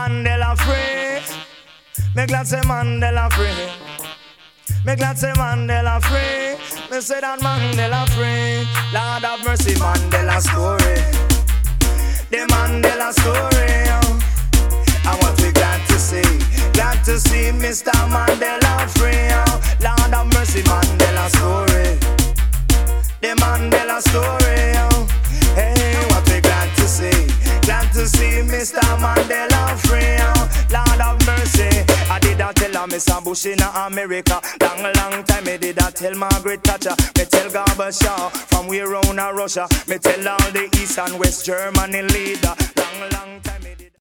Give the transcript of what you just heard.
Mandela free. Me glad say Mandela free. Me glad say Mandela free. Me say that Mandela free. Lord have mercy, Mandela story. The Mandela story. And what we glad to see Mr. Mandela free. Lord have mercy, Mandela story. The Mandela story. Hey, what we glad to see Mr. Mandela free. Lord have mercy. I did not tell her Mr. Bush in America. Long time me did not tell Margaret Thatcher. Me tell Gorbachev from we round Russia. Me tell all the East and West Germany leader. Long time me did